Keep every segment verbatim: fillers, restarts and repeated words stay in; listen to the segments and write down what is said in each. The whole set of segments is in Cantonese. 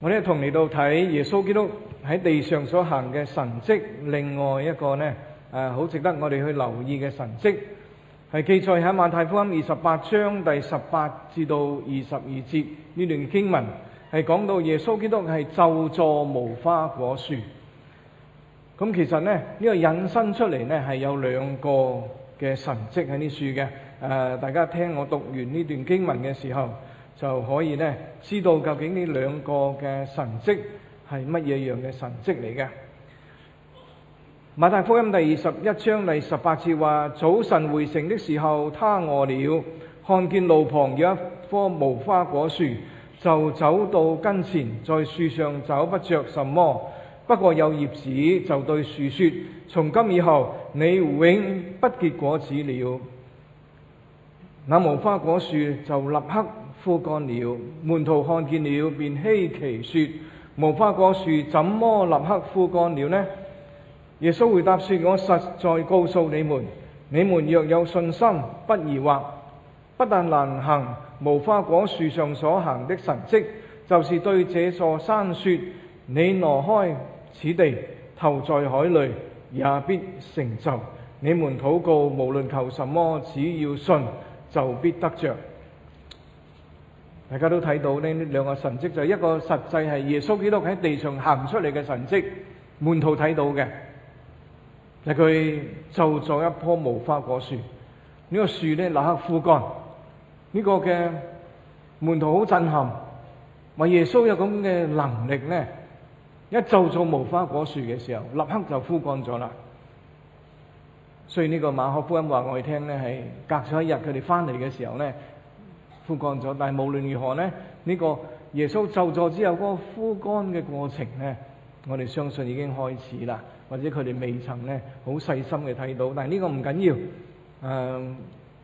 我哋一同嚟到睇耶穌基督喺地上所行嘅神蹟，另外一個呢誒好值得我哋去留意嘅神蹟，係記載喺馬太福音二十八章第十八至到二十二節呢段經文，係講到耶穌基督係咒詛無花果樹。咁其實呢呢、呢個引申出嚟呢係有兩個嘅神蹟喺呢處嘅。誒，大家聽我讀完呢段經文嘅時候，就可以呢知道究竟呢兩個嘅神蹟係乜嘢樣嘅神蹟嚟嘅。馬太福音第二十一章第十八節話：早晨回城的時候，他餓了，看見路旁有一棵無花果樹，就走到跟前，在樹上找不着什麼，不過有葉子，就對樹說：從今以後，你永不結果子了。那無花果樹就立刻枯乾了。門徒看見了，便稀奇說：無花果樹怎麼立刻枯乾了呢？耶穌回答說：我實在告訴你們，你們若有信心，不疑惑，不但能行無花果樹上所行的神蹟，就是對這座山說：你挪開此地，投在海裏，也必成就。你們禱告，無論求什麼，只要信，就必得着。大家都睇到呢兩個神蹟，就係一個實際係耶穌基督喺地上行出嚟嘅神蹟，門徒睇到嘅，係佢咒詛一棵無花果樹，呢、這個樹呢立刻枯乾。呢、這個嘅門徒好震撼，話耶穌有咁嘅能力呢，一咒詛無花果樹嘅時候，立刻就枯乾咗啦。所以呢個馬可福音話我哋聽呢，係隔咗一日，佢哋翻嚟嘅時候呢，枯乾咗。但係無論如何呢，呢、這個耶穌咒詛之後嗰個枯乾嘅過程呢，我哋相信已經開始啦，或者佢哋未曾呢好細心嘅睇到。但係呢個唔緊要。誒、呃，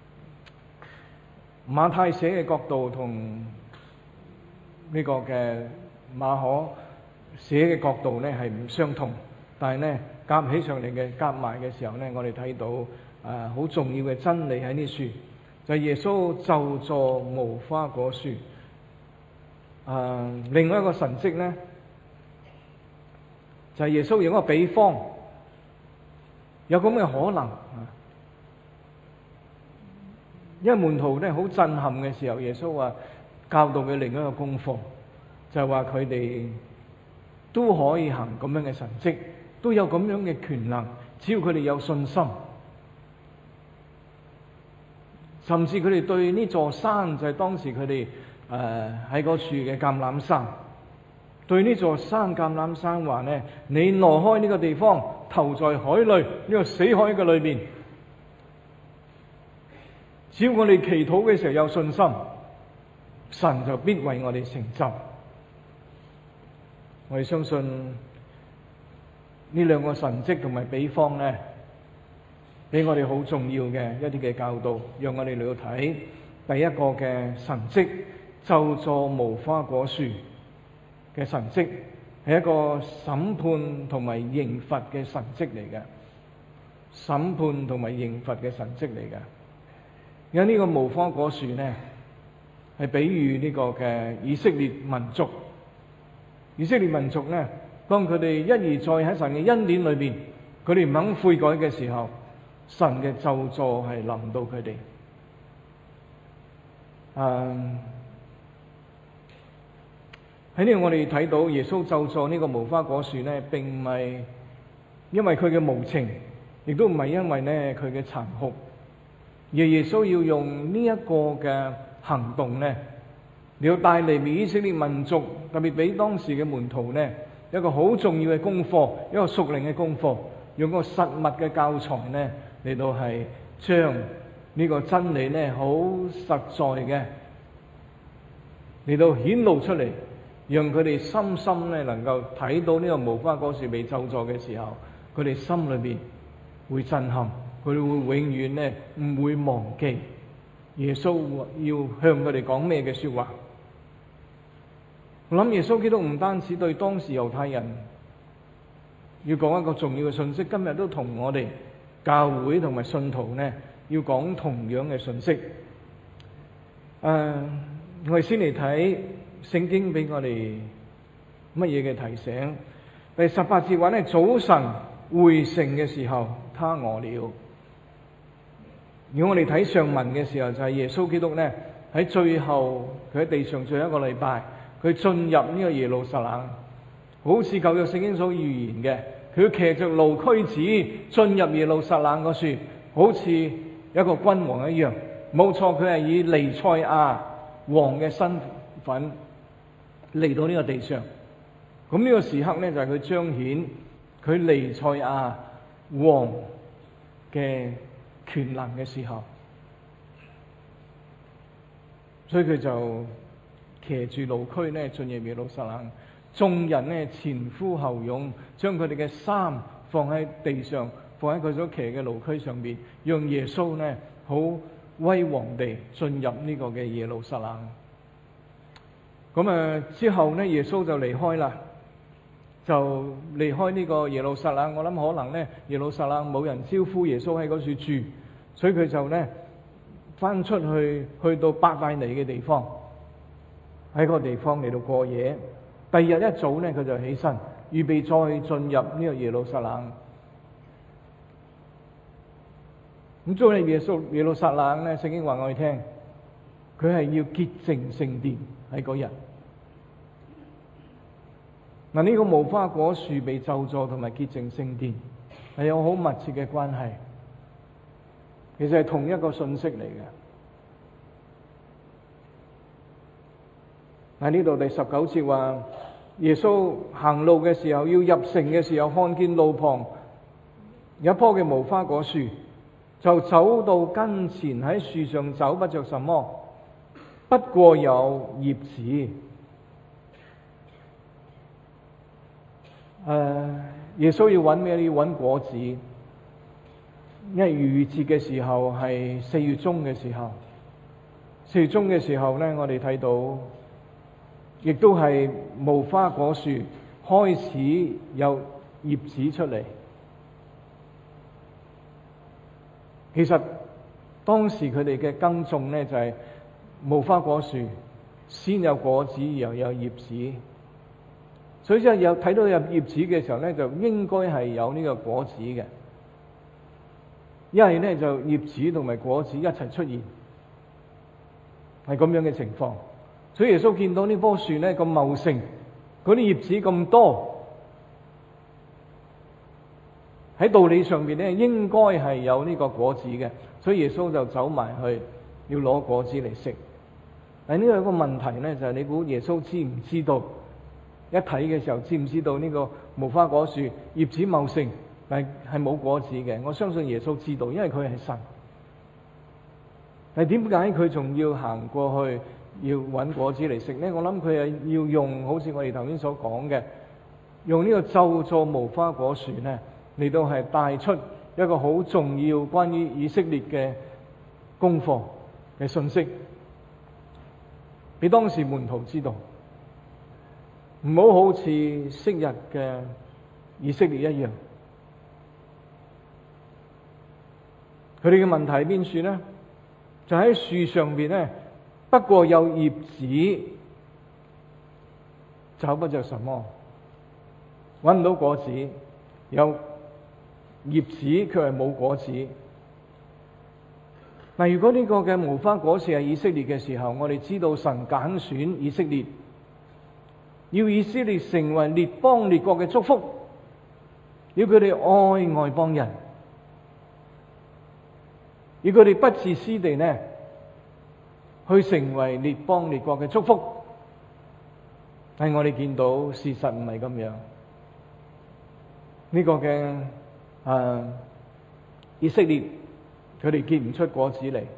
馬太寫嘅角度同呢個嘅馬可寫嘅角度呢係唔相同，但係呢夾起上嚟嘅夾埋嘅時候呢，我哋睇到誒好、呃、重要嘅真理喺呢處，就係、是、耶穌咒詛無花果樹。誒、呃，另外一個神蹟呢，就係、是、耶穌用一個比方，有咁嘅可能。因為門徒呢好震撼嘅時候，耶穌話教導佢另一個功課，就係話佢哋都可以行咁樣嘅神蹟，都有咁樣嘅權能，只要佢哋有信心。甚至佢哋對呢座山，就係當時佢哋誒喺嗰處嘅橄欖山，對呢座山橄欖山話呢：你挪開呢個地方，投在海裏，呢個死海嘅裏邊。只要我哋祈禱嘅時候有信心，神就必為我哋成就。我哋相信呢兩個神蹟同埋比方呢，俾我哋好重要嘅一啲嘅教導，讓我哋嚟到睇第一個嘅神蹟，咒詛無花果樹嘅神蹟，係一個審判同埋刑罰嘅神蹟嚟嘅，審判同埋刑罰嘅神蹟嚟嘅。因為呢個無花果樹呢，係比喻呢個嘅以色列民族。以色列民族呢，當佢哋一而再喺神嘅恩典裏邊，佢哋唔肯悔改嘅時候，神嘅咒詛係臨到佢哋。嗯，喺呢度我哋睇到耶穌咒詛呢個無花果樹呢，並唔係因為佢嘅無情，亦都唔係因為呢佢嘅殘酷。而耶穌要用呢一個嘅行動呢，你要帶嚟俾以色列民族，特別俾當時嘅門徒呢，一個好重要嘅功課，一個屬靈嘅功課，用個實物嘅教材呢，嚟到係將呢個真理呢好實在嘅嚟到顯露出嚟，讓佢哋深深呢能夠睇到呢個無花果樹被咒詛嘅時候，佢哋心裏邊會震撼。佢哋會永遠呢唔會忘記耶穌要向佢哋講咩嘅說話。我諗耶穌基督唔單止對當時猶太人要講一個重要嘅信息，今日都同我哋教會同埋信徒呢要講同樣嘅信息。誒、呃，我哋先嚟睇聖經俾我哋乜嘢嘅提醒？第十八節話咧，早晨回城嘅時候，他餓了。如果我哋睇上文嘅時候，就係、是、耶穌基督咧喺最後佢喺地上最後一個禮拜，佢進入呢個耶路撒冷，好似舊約聖經所預言嘅，佢騎着驢駒子進入耶路撒冷嗰處，好似一個君王一樣。冇錯，佢係以彌賽亞王嘅身份嚟到呢個地上。咁呢個時刻咧就係佢彰顯佢彌賽亞王嘅權能嘅時候，所以佢就騎住驢駒咧進入耶路撒冷，眾人咧前呼後擁，將佢哋嘅衫放喺地上，放喺佢所騎嘅驢駒上邊，讓耶穌咧好威煌地進入呢個嘅耶路撒冷。咁啊之後咧，耶穌就離開啦。就離開呢個耶路撒冷，我諗可能咧耶路撒冷冇人招呼耶穌喺嗰處住，所以佢就咧翻出去去到伯大尼嘅地方，喺個地方嚟到過夜。第二日一早咧佢就起身，預備再進入呢個耶路撒冷。咁進入耶穌耶路撒冷咧，聖經話我哋聽，佢係要潔淨聖殿喺嗰日。嗱，呢個無花果樹被咒詛同埋潔淨聖殿係有好密切嘅關係，其實係同一個信息嚟嘅。喺呢度第十九節話，耶穌行路嘅時候，要入城嘅時候，看見路旁有一棵嘅無花果樹，就走到跟前，喺樹上找不着什麼，不過有葉子。誒、uh, 耶穌要揾咩？要揾果子，因為逾越節嘅時候係四月中嘅時候，四月中嘅時候咧，我哋睇到，亦都係無花果樹開始有葉子出嚟。其實當時佢哋嘅耕種咧，就係、是、無花果樹先有果子，又有葉子。所以即係有睇到有葉子嘅時候咧，就應該係有呢個果子嘅。一係咧就葉子同埋果子一齊出現，係咁樣嘅情況。所以耶穌見到呢棵樹咧咁茂盛，嗰啲葉子咁多，喺道理上邊咧應該係有呢個果子嘅。所以耶穌就走埋去要攞果子嚟食。但係呢個有個問題咧，就係、是、你估耶穌知唔知道？一睇嘅時候，知唔知道呢個無花果樹葉子茂盛，但係係冇果子嘅？我相信耶穌知道，因為佢係神。但係點解佢仲要行過去要搵果子嚟食呢？我諗佢係要用，好似我哋頭先所講嘅，用呢個咒詛無花果樹呢嚟到係帶出一個好重要關於以色列嘅功課嘅信息，俾當時門徒知道。唔好好似昔日嘅以色列一樣，佢哋嘅問題喺邊處呢？就喺樹上邊呢，不過有葉子，找不着什麼，搵唔到果子，有葉子卻係冇果子。嗱，如果呢個嘅無花果樹係以色列嘅時候，我哋知道神揀選以色列，要以色列成為列邦列國嘅祝福，要佢哋愛外邦人，要佢哋不自私地呢去成為列邦列國嘅祝福。但係我哋見到事實唔係咁樣，呢個嘅誒以色列佢哋結唔出果子嚟。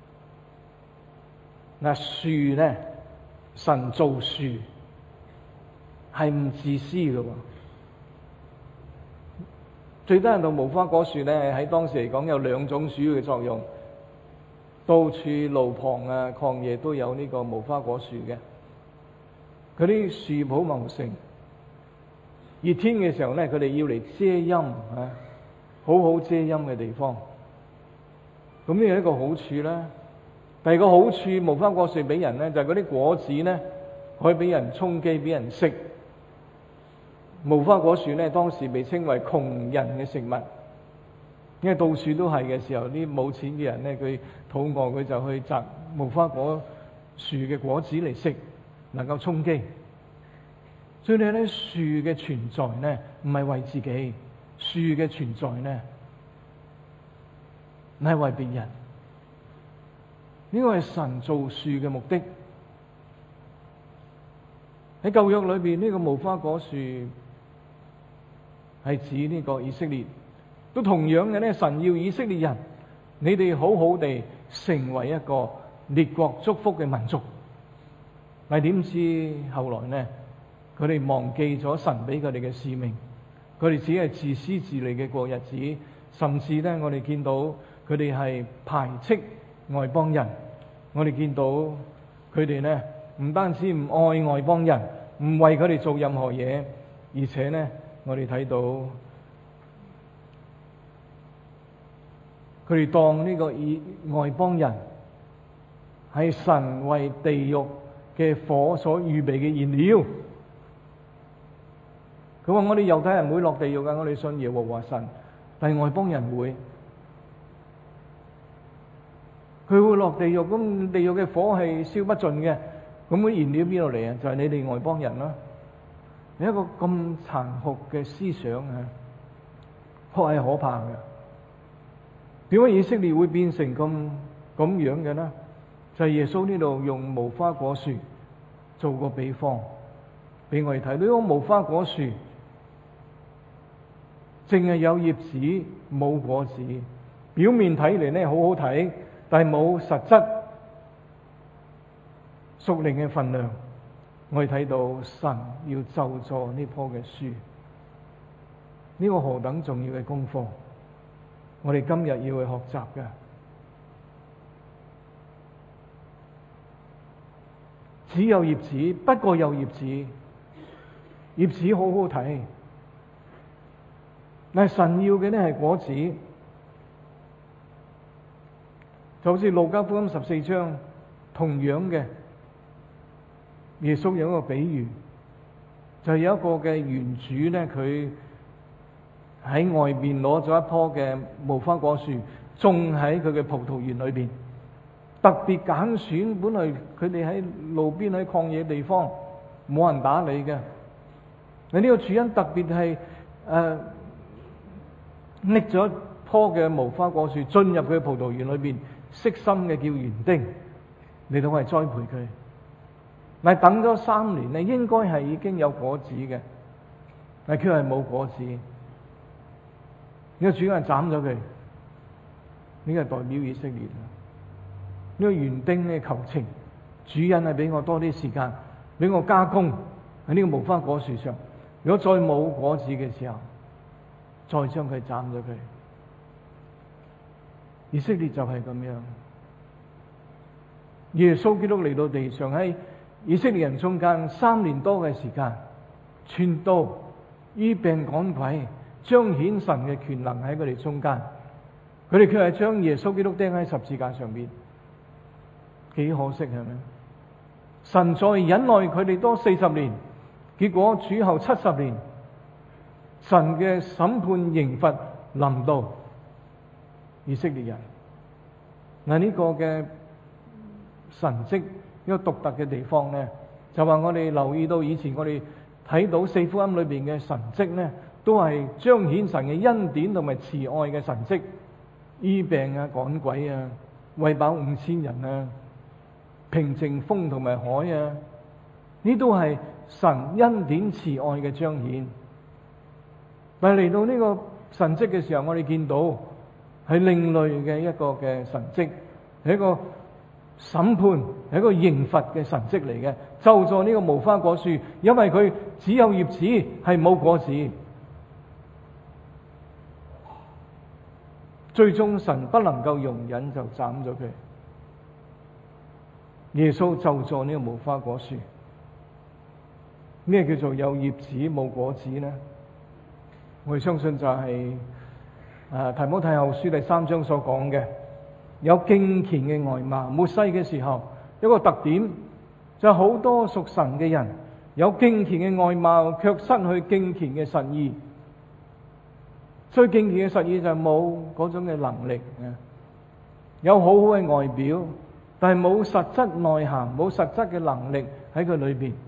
嗱，樹呢，神造樹係唔自私嘅，最低限度無花果樹咧喺當時嚟講有兩種主要嘅作用，到處路旁啊曠野都有呢個無花果樹嘅，佢啲樹好茂盛，熱天嘅時候咧佢哋要嚟遮陰啊，好好遮陰嘅地方。咁呢係一個好處啦。第二個好處，無花果樹俾人咧就係嗰啲果子咧可以俾人充飢，俾人食。 無花果樹咧，當時被稱為窮人嘅食物，因為到處都係嘅時候，啲冇錢嘅人咧，佢肚餓佢就去摘無花果樹嘅果子嚟食，能夠充飢。所以咧，樹嘅存在咧，唔係為自己，樹嘅存在咧，唔係為別人。呢個係神造樹嘅目的。喺舊約裏邊，呢個無花果樹係指呢個以色列，都同樣嘅咧，神要以色列人，你哋好好地成為一個列國祝福嘅民族。但係點知後來呢，佢哋忘記咗神俾佢哋嘅使命，佢哋只係自私自利嘅過日子，甚至呢，我哋見到佢哋係排斥外邦人，我哋見到佢哋呢，唔單止唔愛外邦人，唔為佢哋做任何嘢，而且呢，我哋睇到佢哋當呢個以外邦人係神為地獄嘅火所預備嘅燃料。佢話我哋猶太人唔會落地獄㗎，我哋信耶和華神，但係外邦人會。佢會落地獄，咁地獄嘅火係燒不盡嘅，咁啲燃料邊度嚟啊？就係你哋外邦人啦。有一個咁殘酷嘅思想啊，確係可怕嘅。點解以色列會變成咁咁樣嘅呢？就係耶穌呢度用無花果樹做個比方俾我哋睇。呢個無花果樹淨係有葉子冇果子，表面睇嚟呢好好睇，但係冇實質屬靈嘅分量。我哋睇到神要咒詛呢棵嘅樹，呢個何等重要嘅功課，我哋今日要去學習嘅。只有葉子，不過有葉子，葉子好好睇，但係神要嘅呢係果子。就好似路加福音十四章同樣嘅，耶穌有一個比喻，就係有一個嘅園主呢，佢喺外邊攞咗一棵嘅無花果樹，種喺佢嘅葡萄園裏邊，特別揀選，本來佢哋喺路邊喺曠野地方冇人打理嘅，你呢個主人特別係誒拎咗一棵嘅無花果樹進入佢嘅葡萄園裏邊，悉心嘅叫園丁嚟到係栽培佢。但係等咗三年咧，應該係已經有果子嘅，但係佢係冇果子。呢個主人斬咗佢，呢個係代表以色列。呢個園丁咧求情，主人係俾我多啲時間，俾我加工喺呢個無花果樹上。如果再冇果子嘅時候，再將佢斬咗佢。以色列就係咁樣。耶穌基督嚟到地上，喺以色列人中間三年多嘅時間，傳道、醫病趕鬼，彰顯神嘅權能喺佢哋中間。佢哋卻係將耶穌基督釘喺十字架上面，幾可惜係咪？神再忍耐佢哋多四十年，結果主後七十年，神嘅審判刑罰臨到以色列人。嗱，呢個嘅神蹟，一個獨特嘅地方呢，就話我哋留意到以前我哋睇到四福音裏邊嘅神蹟呢，都係彰顯神嘅恩典同埋慈愛嘅神蹟，醫病啊、趕鬼啊、餵飽五千人啊、平靜風同埋海啊，呢都係神恩典慈愛嘅彰顯。但係嚟到呢個神蹟嘅時候，我哋見到係另類嘅一個嘅神蹟，係一個審判，係一個刑罰嘅神蹟嚟嘅。咒詛呢個無花果樹，因為佢只有葉子，係冇果子。最終神不能夠容忍，就斬咗佢。耶穌咒詛呢個無花果樹。咩叫做有葉子冇果子呢？我哋相信就係、是、啊提摩太後書第三章所講嘅，有敬虔嘅外貌。末世嘅時候，一個特點就係好多屬神嘅人， 有敬虔嘅外貌，卻失去敬虔嘅實意。最敬虔嘅實意就係冇嗰種嘅能力，有好好嘅外表，但係冇實質內涵，冇實質嘅能力喺佢裏邊。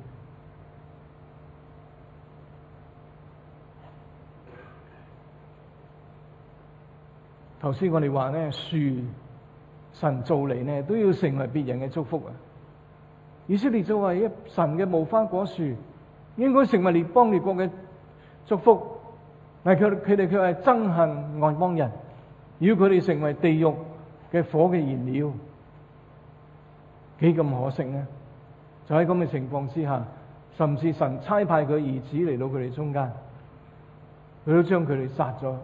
頭先我哋話咧，樹神造嚟咧都要成為別人嘅祝福啊！以色列就話一神嘅無花果樹應該成為列邦列國嘅祝福，但係佢佢哋卻係憎恨外邦人，要佢哋成為地獄嘅火嘅燃料，幾咁可惜呢？就喺咁嘅情況之下，甚至神差派佢兒子嚟到佢哋中間，佢都將佢哋殺咗。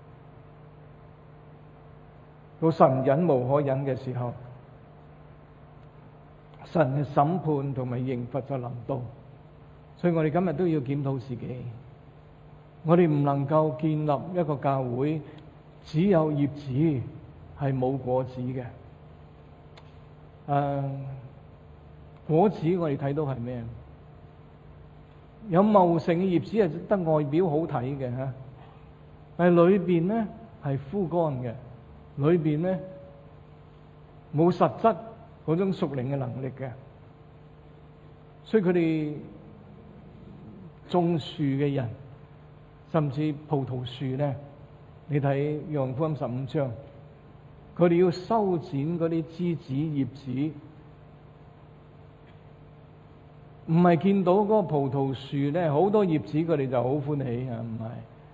到神忍無可忍嘅時候，神嘅審判同埋刑罰就臨到。所以我哋今日都要檢討自己，我哋唔能夠建立一個教會只有葉子係冇果子嘅。誒、呃，果子我哋睇到係咩？有茂盛嘅葉子係得外表好睇嘅吓，但係裏邊咧係枯乾嘅。裏邊咧冇實質嗰種屬靈嘅能力嘅，所以佢哋種樹嘅人，甚至葡萄樹咧，你睇約翰福音十五章，佢哋要修剪嗰啲枝子葉子，唔係見到嗰個葡萄樹咧好多葉子，佢哋就好歡喜啊，唔係。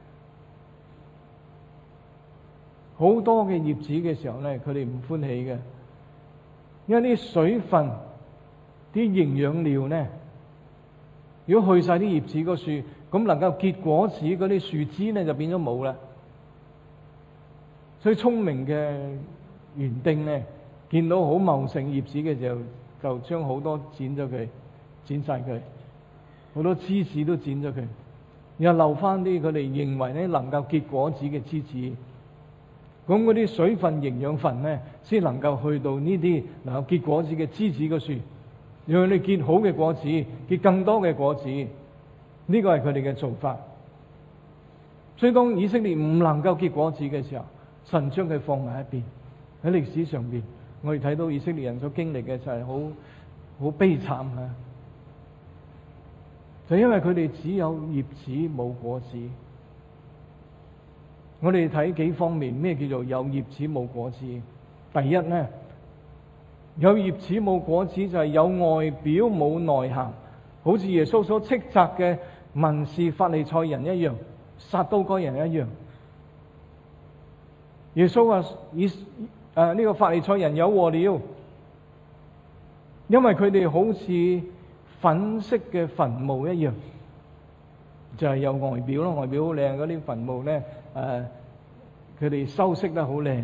好多嘅葉子嘅時候咧，佢哋唔歡喜嘅，因為啲水分、啲營養料咧，如果去晒啲葉子個樹，咁能夠結果子嗰啲樹枝咧就變咗冇啦。所以聰明嘅園丁咧，見到好茂盛葉子嘅時候，就將好多剪咗佢，剪晒佢，好多枝子都剪咗佢，然後留翻啲佢哋認為咧能夠結果子嘅枝子。咁嗰啲水分、營養分咧，先能夠去到呢啲能夠結果子嘅枝子嘅樹，讓你結好嘅果子，結更多嘅果子。呢個係佢哋嘅做法。所以當以色列唔能夠結果子嘅時候，神將佢放埋一邊。喺歷史上邊，我哋睇到以色列人所經歷嘅就係好好悲慘啊！就因為佢哋只有葉子冇果子。我哋睇幾方面，咩叫做有葉子冇果子？第一呢，有葉子冇果子就係有外表冇內涵，好似耶穌所斥責嘅文士法利賽人一樣，撒都該人一樣。耶穌話以誒呢個法利賽人有禍了，因為佢哋好似粉飾嘅墳墓一樣，就係有外表咯，外表好靚嗰啲墳墓咧。誒，佢哋修飾得好靚。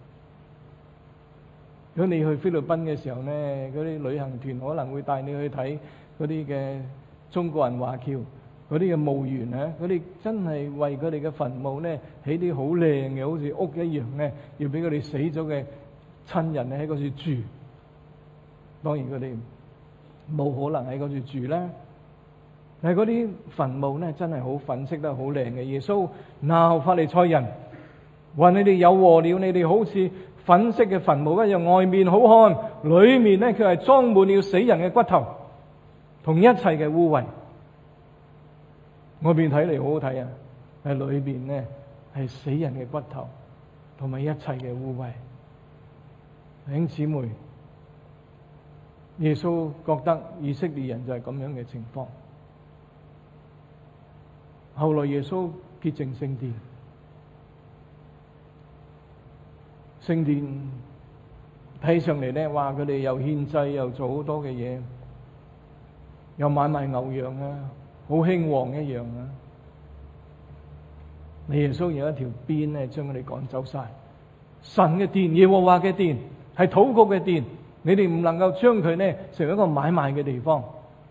如果你去菲律賓嘅時候咧，嗰啲旅行團可能會帶你去睇嗰啲嘅中國人華僑嗰啲嘅墓園啊，嗰啲真係為佢哋嘅墳墓咧起啲好靚嘅，好似屋一樣咧，要俾佢哋死咗嘅親人喺嗰處住。當然佢哋冇可能喺嗰處住啦。但係嗰啲墳墓咧，真係好粉飾得好靚嘅。耶穌鬧法利賽人，話你哋有禍了，你哋好似粉飾嘅墳墓一樣，外面好看，裏面咧佢係裝滿了死人嘅骨頭，同一切嘅污穢。外面睇嚟好好睇啊，喺裏邊咧係死人嘅骨頭，同埋一切嘅污穢。弟兄姊妹，耶穌覺得以色列人就係咁樣嘅情況。後來耶穌潔淨聖殿，聖殿睇上嚟咧，話佢哋又獻祭又做好多嘅嘢，又買賣牛羊啊，好興旺一樣啊。你耶穌有一條鞭咧，將佢哋趕走晒。神嘅殿，耶和華嘅殿，係禱告嘅殿，你哋唔能夠將佢咧成為一個買賣嘅地方。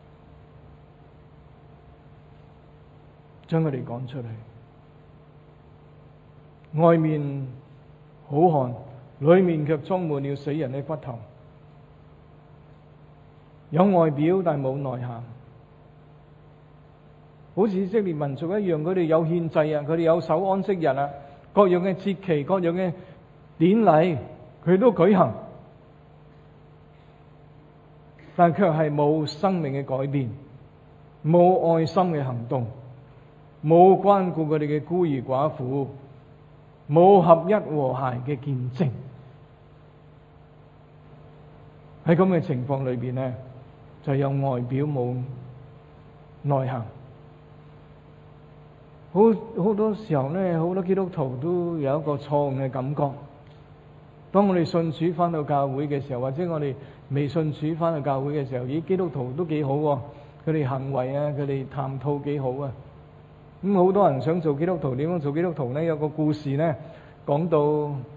將佢哋趕出去，外面好看，裏面卻裝滿了死人嘅骨頭，有外表但冇內涵。 好似以色列民族一樣，佢哋有獻祭啊，佢哋有守安息日啊，各樣嘅節期、各樣嘅典禮，佢都舉行，但卻係冇生命嘅改變，冇愛心嘅行動，冇關顧佢哋嘅孤兒寡婦，冇合一和諧嘅見證。喺咁嘅情況裏邊呢，就有外表冇內涵。好好多時候呢，好多基督徒都有一個錯誤嘅感覺。當我哋信主返到教會嘅時候，或者我哋未信主返到教會嘅時候，咦，基督徒都幾好喎，佢哋行為啊，佢哋談吐幾好啊。咁好多人想做基督徒，點樣做基督徒呢？有個故事呢，講到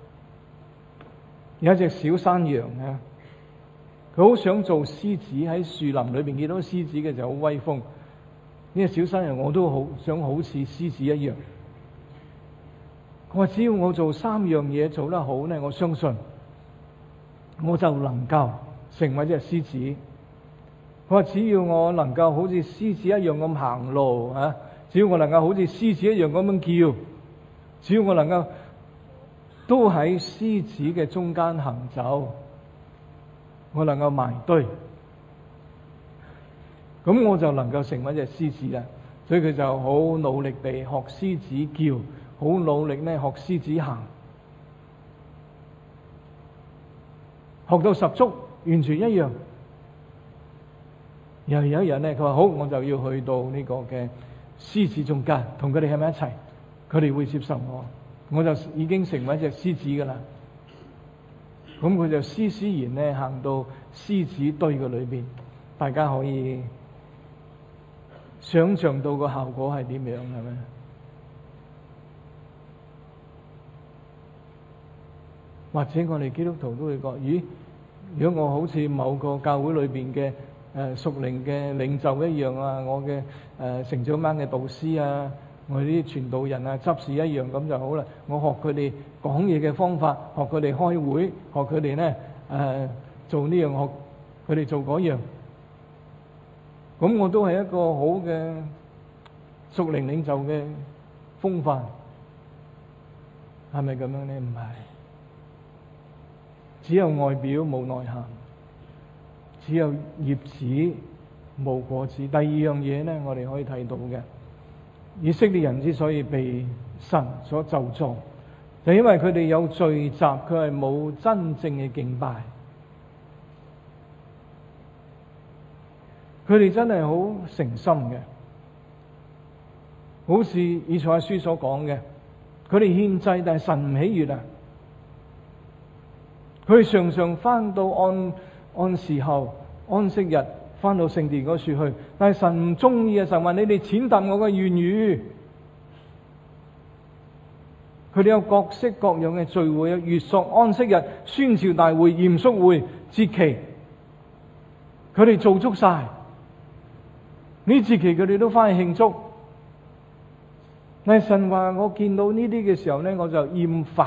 有一隻小山羊啊，佢好想做獅子，喺樹林裏邊見到獅子嘅時候好威風。呢個小山羊我都好想好似獅子一樣。佢話只要我做三樣嘢做得好呢，我相信我就能夠成為隻獅子。佢話只要我能夠好似獅子一樣咁行路啊，只要我能夠好似獅子一樣咁樣叫，只要我能夠都喺獅子嘅中間行走，我能夠埋堆，咁我就能夠成為一隻獅子啦。所以佢就好努力地學獅子叫，好努力呢學獅子行，學到十足，完全一樣。又有一日呢，佢話好，我就要去到呢個嘅獅子中間，同佢哋喺埋一齊，佢哋會接受我，我就已經成為一隻獅子噶啦。咁佢就施施然呢行到獅子堆嘅裏邊，大家可以想象到個效果係點樣，係咪？或者我哋基督徒都會覺，咦？如果我好似某個教會裏邊嘅誒屬靈嘅領袖一樣啊，我嘅誒、呃、成長班嘅導師啊，我啲傳道人啊、執事一樣咁就好啦。我學佢哋講嘢嘅方法，學佢哋開會，學佢哋咧誒做呢樣，學佢哋做嗰樣。咁我都係一個好嘅屬靈領袖嘅風範，係咪咁樣咧？唔係，只有外表冇內涵，只有葉子冇果子。第二樣嘢咧，我哋可以睇到嘅，以色列人之所以被神所咒詛，就因為佢哋有聚集，佢係冇真正嘅敬拜。佢哋真係好誠心嘅，好似以賽亞書所講嘅，佢哋獻祭，但係神唔喜悅啊！佢哋常常翻到按按時候安息日翻到聖殿嗰處去，但係神唔中意啊！神話你哋踐踏我嘅言語。佢哋有各式各樣嘅聚會啊，月朔安息日、宣召大會、嚴肅會、節期，佢哋做足晒。呢節期佢哋都翻去慶祝。但係神話我見到呢啲嘅時候呢，我就厭煩，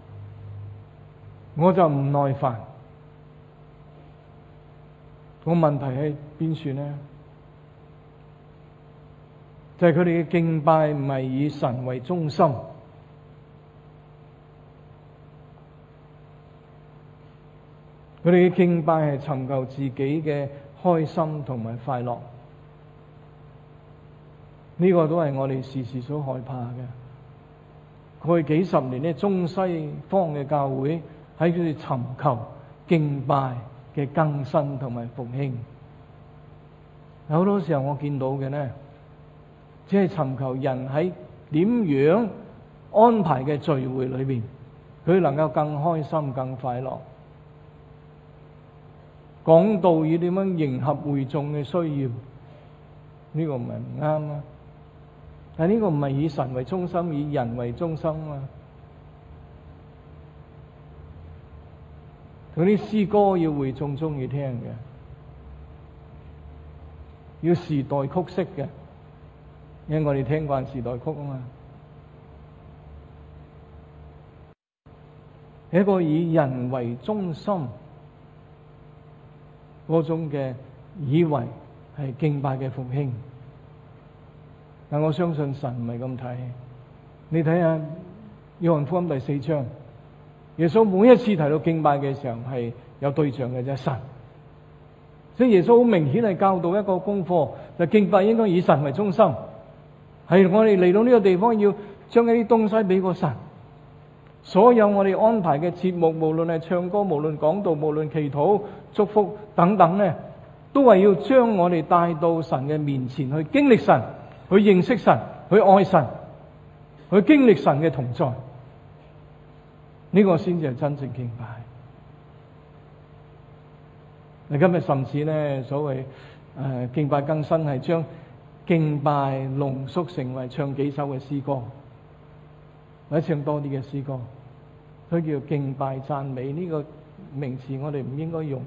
我就唔耐煩。個問題喺邊處呢？就係佢哋嘅敬拜唔係以神為中心，佢哋嘅敬拜係尋求自己嘅開心同埋快樂。呢個都係我哋時時所害怕嘅。過去幾十年呢，中西方嘅教會喺佢哋尋求敬拜嘅更新同埋復興。有好多時候我見到嘅呢，只係尋求人喺點樣安排嘅聚會裏邊，佢能夠更開心、更快樂。講道要點樣迎合會眾嘅需要，呢個唔係唔啱啊！但係呢個唔係以神為中心，以人為中心啊！嗰啲詩歌要會眾中意聽嘅，要時代曲式嘅，因為我哋聽慣時代曲啊嘛。係一個以人為中心嗰種嘅以為係敬拜嘅復興。 但我相信神唔係咁睇。你睇下約翰福音第四章，耶穌每一次提到敬拜嘅時候係有對象嘅啫，神。所以耶穌好明顯係教導一個功課，就敬拜應該以神為中心。係我哋嚟到呢個地方要將一啲東西俾個神。所有我哋安排嘅節目，無論係唱歌，無論講道，無論祈禱、祝福等等呢，都係要將我哋帶到神嘅面前，去經歷神，去認識神，去愛神，去經歷神嘅同在。呢個先至係真正敬拜。你今日甚至呢，所謂誒、呃、敬拜更新係將敬拜濃縮成為唱幾首嘅詩歌，或者唱多啲嘅詩歌，佢叫敬拜讚美。呢個名詞我哋唔應該用，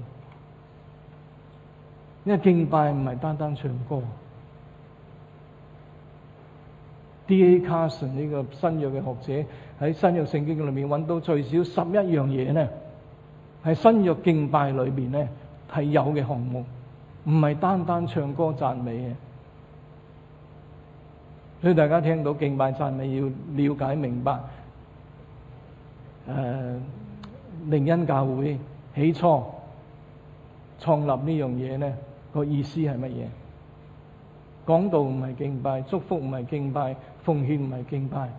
因為敬拜唔係單單唱歌。D A Carson 呢個新約嘅學者喺新約聖經裏面揾到最少十一樣嘢呢，喺新約敬拜裏邊呢係有嘅項目，唔係單單唱歌讚美嘅。所以大家聽到敬拜讚美要了解明白，誒、呃，靈恩教會起初創立呢樣嘢呢個意思係乜嘢？講道唔係敬拜，祝福唔係敬拜，奉獻唔係敬拜。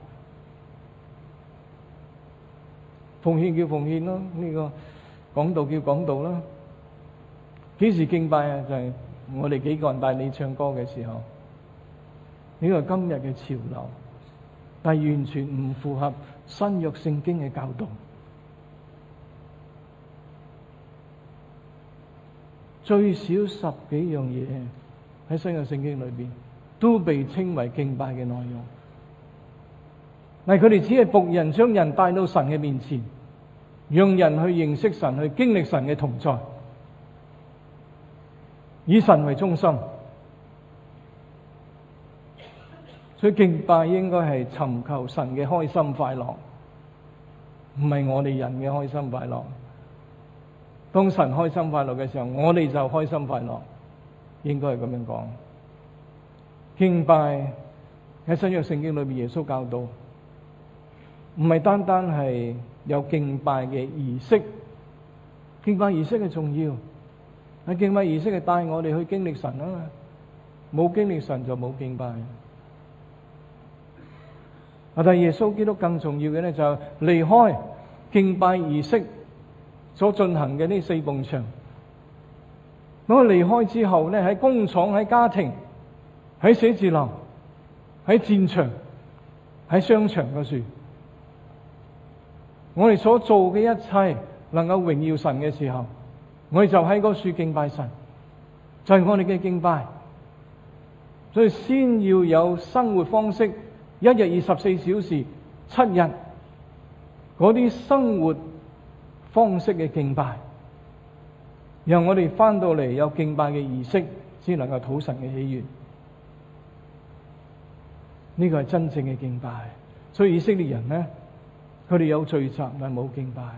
奉獻叫奉獻咯，呢個講道叫講道啦。幾時敬拜啊？就係我哋幾個人帶你唱歌嘅時候。呢個係今日嘅潮流，但係完全唔符合新約聖經嘅教導。最少十幾樣嘢喺新約聖經裏邊都被稱為敬拜嘅內容。但係佢哋只係僕人，將人帶到神嘅面前，讓人去認識神，去經歷神嘅同在，以神為中心。所以敬拜應該係尋求神嘅開心快樂，唔係我哋人嘅開心快樂。當神開心快樂嘅時候，我哋就開心快樂，應該係咁樣講。敬拜喺新約聖經裏面，耶穌教導，唔係單單係有敬拜嘅儀式，敬拜儀式係重要，喺敬拜儀式係帶我哋去經歷神啊嘛，冇經歷神就冇敬拜。但係耶穌基督更重要嘅咧，就係離開敬拜儀式所進行嘅呢四埲牆。當佢離開之後咧，喺工廠、喺家庭、喺寫字樓、喺戰場、喺商場嗰處，我哋所做嘅一切能夠榮耀神嘅時候，我哋就喺嗰處敬拜神，就係我哋嘅敬拜。所以先要有生活方式。一日二十四小時，七日嗰啲生活方式嘅敬拜，讓我哋翻到嚟有敬拜嘅儀式，先能夠討神嘅喜悅。呢個係真正嘅敬拜。所以以色列人呢，佢哋有聚集但冇敬拜，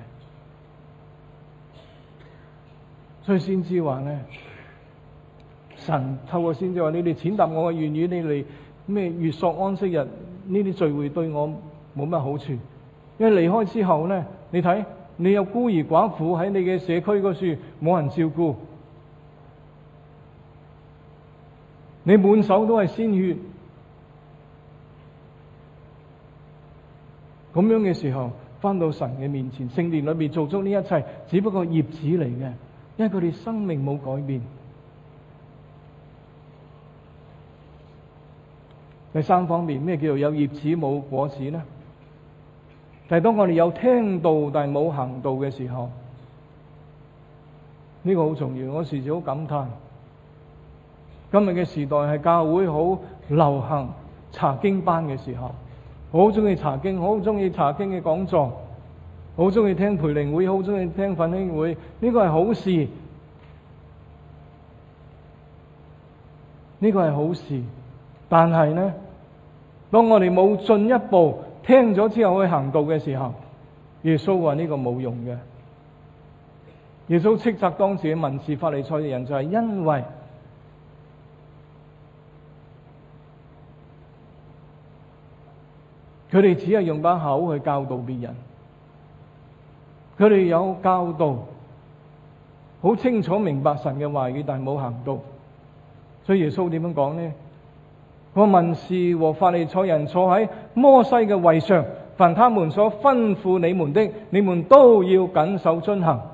所以先知話呢，神透過先知話：你哋踐踏我嘅院宇，你哋咩月朔安息日呢啲聚會對我冇乜好處，因為離開之後呢，你睇你有孤兒寡婦喺你嘅社區嗰處冇人照顧，你滿手都係鮮血，咁樣嘅時候返到神嘅面前，聖殿裏邊做足呢一切，只不過葉子嚟嘅，因為佢哋生命冇改變。第三方面，咩叫做有葉子冇果子呢？但係當我哋有聽道但係冇行道嘅時候，呢個好重要。我時時好感嘆，今日嘅時代係教會好流行查經班嘅時候，好中意查經，好中意查經嘅講座，好中意聽培靈會，好中意聽奮興會，呢個係好事，呢個係好事。但係呢，當我哋冇進一步聽咗之後去行道嘅時候，耶穌話呢個冇用嘅。耶穌斥責當時嘅文士法利賽嘅人，就係因為佢哋只係用把口去教導別人，佢哋有教導，好清楚明白神嘅話語，但係冇行道。所以耶穌點樣講呢？我文士和法利賽人坐喺摩西嘅位上，凡他們所吩咐你們的，你們都要謹守遵行，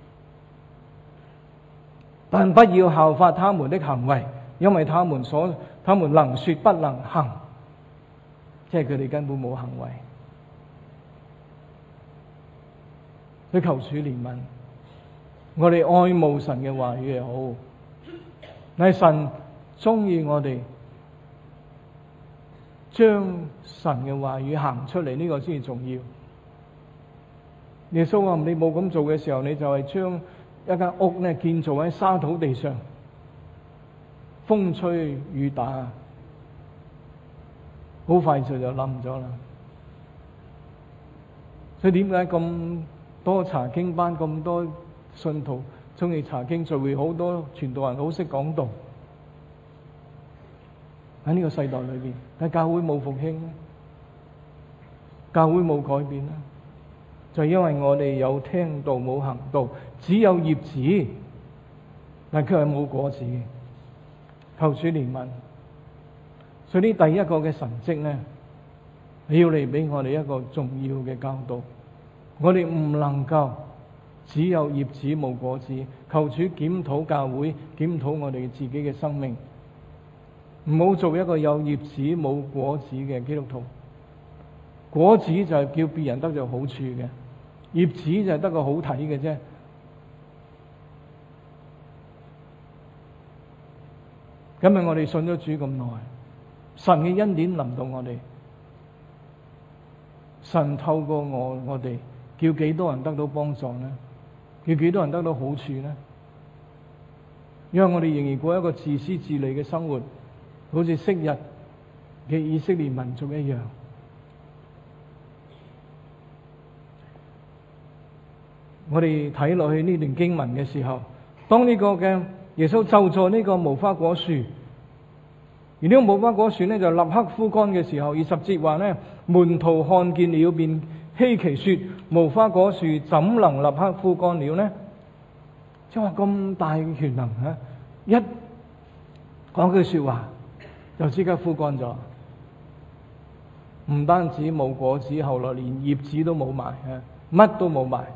但不要效法他們的行為，因為他們所他們能說不能行，即係佢哋根本冇行為。所以求主憐憫，我哋愛慕神嘅話語係好，但係神中意我哋將神嘅話語行出嚟，呢個先係重要。耶穌話：你冇咁做嘅時候，你就係將一間屋咧建造喺沙土地上，風吹雨打，好快就就冧咗啦。所以點解咁多查經班，咁多信徒中意查經聚會，好多傳道人好識講道？喺呢個世代裏邊，但教會冇復興，教會冇改變啦，就係因為我哋有聽道冇行道，只有葉子，但佢係冇果子。求主憐憫。所以呢第一個嘅神蹟咧，要嚟俾我哋一個重要嘅教導。我哋唔能夠只有葉子冇果子。求主檢討教會，檢討我哋自己嘅生命，唔好做一個有葉子冇果子嘅基督徒。果子就係叫別人得到好處嘅，葉子就係得個好睇嘅啫。今日我哋信咗主咁耐，神嘅恩典臨到我哋，神透過我我哋叫幾多人得到幫助呢？叫幾多人得到好處呢？因為我哋仍然過一個自私自利嘅生活，好似昔日嘅以色列民族一樣。我哋睇落去呢段經文嘅時候，當呢個嘅耶穌咒詛呢個無花果樹，而呢個無花果樹呢就立刻枯乾嘅時候，二十節話呢，門徒看見了便稀奇說：無花果樹怎能立刻枯乾了呢？即係話咁大嘅權能啊！一講句說話就即刻枯乾咗，唔單止冇果子，後來連葉子都冇埋啊，乜都冇埋。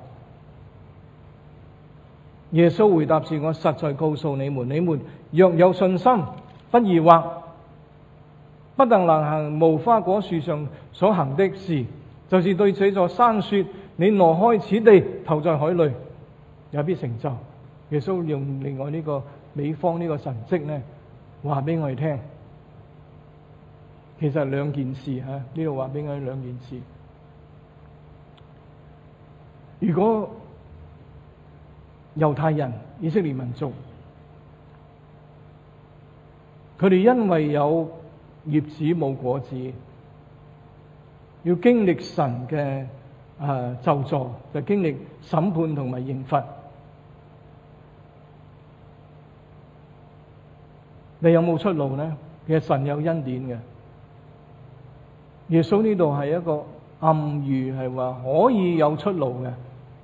耶穌回答是：我實在告訴你們，你們若有信心，不疑惑，不但能行無花果樹上所行的事，就是對這座山說：你挪開此地，投在海裏，也必成就。耶穌用另外呢個美方呢個神蹟呢，話俾我哋聽，其實兩件事吓，呢度話俾我哋兩件事。如果猶太人、以色列民族，佢哋因為有葉子冇果子，要經歷神嘅誒咒詛，就經歷審判同埋刑罰。你有冇出路呢？其實神有恩典嘅。耶穌呢度係一個暗喻，係話可以有出路嘅。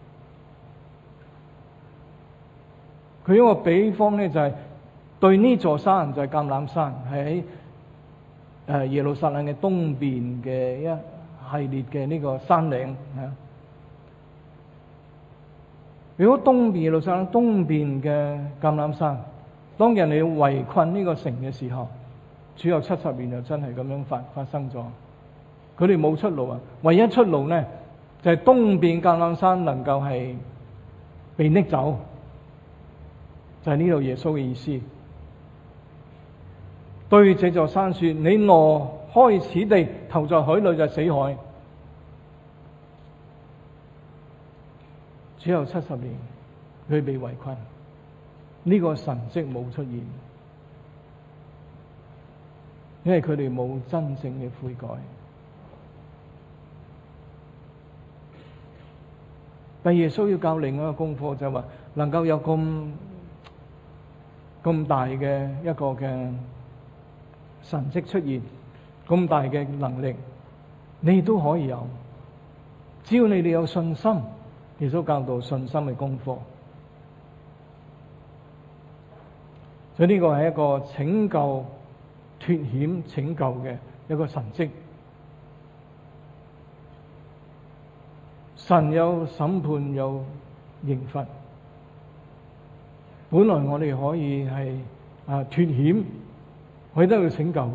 佢一個比方咧，就係對呢座山，就係橄欖山，係喺誒耶路撒冷嘅東邊嘅一系列嘅呢個山嶺啊。如果東邊耶路撒冷東邊嘅橄欖山，當人哋要圍困呢個城嘅時候，主後七十年就真係咁樣發發生咗。佢哋冇出路啊！唯一出路呢，就係東邊橄欖山能夠係被拎走。就係呢度耶穌嘅意思，對這座山說：你挪開此地，投在海裏，就係死海。只有七十年，佢被圍困，呢、這個神蹟冇出現，因為佢哋冇真正嘅悔改。但耶穌要教另一個功課，就係話能夠有咁咁大嘅一個嘅神蹟出現，咁大嘅能力， 你都可以有，只要你哋有信心。耶穌教導信心嘅功課，所以呢個係一個拯救、脫險、拯救嘅一個神蹟。神有審判，有刑罰。本來我哋可以係啊脫險，可以得到拯救嘅，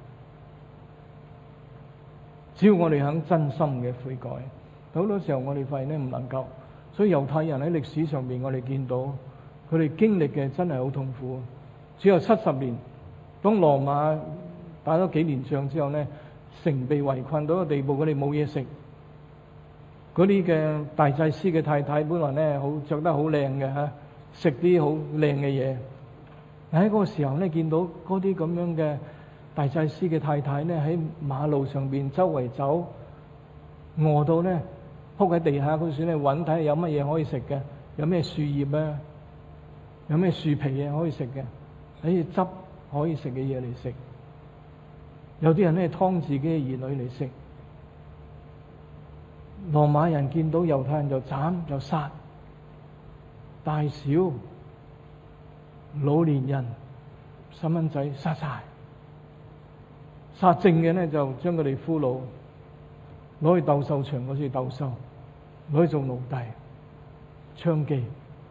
只要我哋肯真心嘅悔改。好多時候我哋發現咧唔能夠，所以猶太人喺歷史上面我哋見到佢哋經歷嘅真係好痛苦。只有七十年，當羅馬打咗幾年仗之後呢，城被圍困到一個地步，佢哋冇嘢食。嗰啲嘅大祭司嘅太太本來呢好着得好靚嘅嚇，食啲好靚嘅嘢。喺嗰個時候呢，見到嗰啲咁樣嘅大祭司嘅太太呢喺馬路上邊周圍走，餓到呢仆喺地下嗰時咧揾睇下有乜嘢可以食嘅，有咩樹葉啊，有咩樹皮啊可以食嘅，可以執可以食嘅嘢嚟食。有啲人咧劏自己嘅兒女嚟食。羅馬人見到猶太人就斬就殺，大小老年人細蚊仔殺晒，殺剩嘅呢就將佢哋俘虜，攞去鬥獸場嗰處鬥獸，攞去做奴隸，娼妓，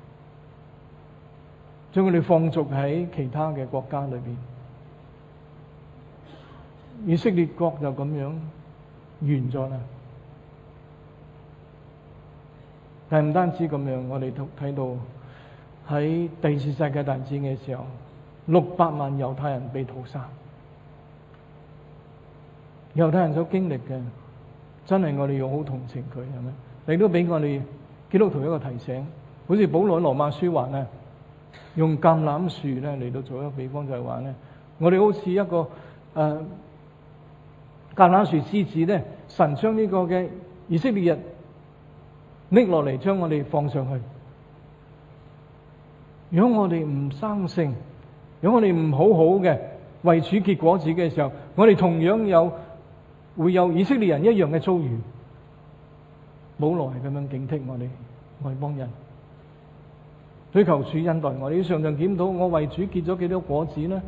將佢哋放逐喺其他嘅國家裏邊。以色列國就咁樣完咗啦。但係唔單止咁樣，我哋都睇到喺第二次世界大戰嘅時候，六百萬猶太人被屠殺。猶太人所經歷嘅，真係我哋要好同情佢，係咪？你都俾我哋基督徒一個提醒，好似保羅羅馬書話咧，用橄欖樹咧嚟到做一個比方，就係話咧，我哋好似一個誒、呃、橄欖樹枝子咧，神將呢個嘅以色列人拎落嚟，將我哋放上去。如果我哋唔生性，如果我哋唔好好嘅為主結果子嘅時候，我哋同樣有會有以色列人一樣嘅遭遇。保羅係咁樣警惕我哋外邦人，追求主恩待我哋，要常常檢討我為主結咗幾多果子呢？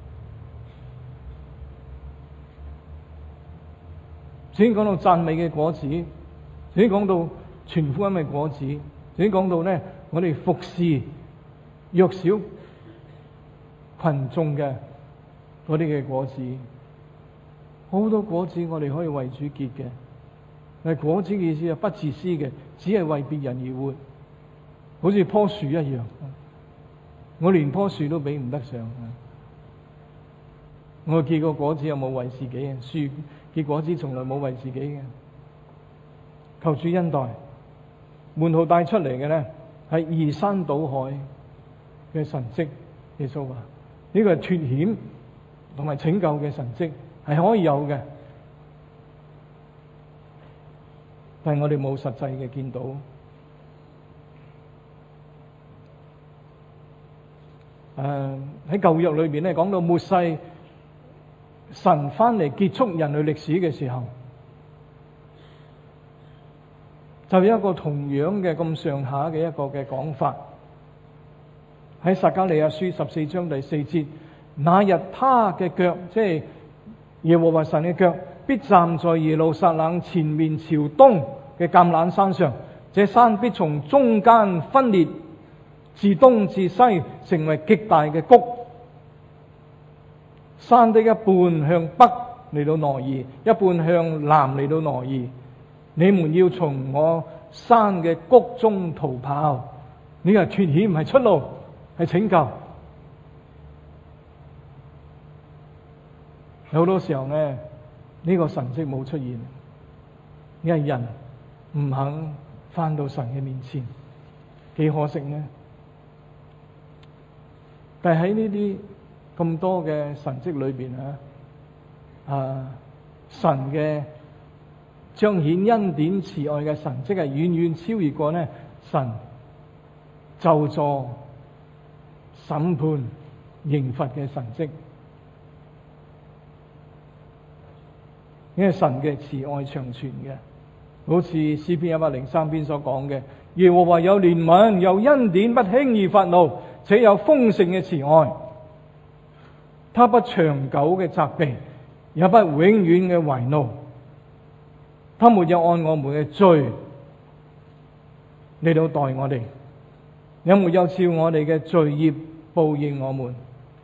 先講到讚美嘅果子，先講到傳福音嘅果子，先講到呢，我哋服侍弱小群眾嘅嗰啲嘅果子，好多果子我哋可以為主結嘅。但係果子嘅意思係不自私嘅，只係為別人而活，好似棵樹一樣。我連棵樹都比唔得上。我結個果子有冇為自己嘅？樹結果子從來冇為自己嘅。求主恩待，門徒帶出嚟嘅呢係移山倒海嘅神蹟。耶穌話呢個係脫險同埋拯救嘅神蹟，係可以有嘅。但係我哋冇實際嘅見到。誒喺舊約裏邊咧講到末世神翻嚟結束人類歷史嘅時候，就有一個同樣嘅咁上下嘅一個嘅講法。喺撒迦利亞書十四章第四節，那日他嘅腳，即係耶和華神嘅腳，必站在耶路撒冷前面朝東嘅橄欖山上，這山必從中間分裂，自東至西成為極大嘅谷。山的一半向北嚟到挪移，一半向南嚟到挪移。你們要從我山嘅谷中逃跑。呢個係脫險，唔係出路，係拯救。有好多時候呢，呢、呢個神蹟冇出現，因為人唔肯返到神嘅面前，幾可惜呢？但係喺呢啲咁多嘅神蹟裏邊啊，啊神嘅彰顯恩典慈愛嘅神蹟係遠遠超越過呢神咒詛審判刑罰嘅神蹟。 因為神嘅慈愛長存嘅，好似詩篇一百零三篇所講嘅，耶和華有憐憫，有恩典，不輕易發怒，且有豐盛嘅慈愛。他不長久嘅責備，也不永遠嘅懷怒。他沒有按我們嘅罪嚟到待我哋，也沒有照我哋嘅罪孽報應我們。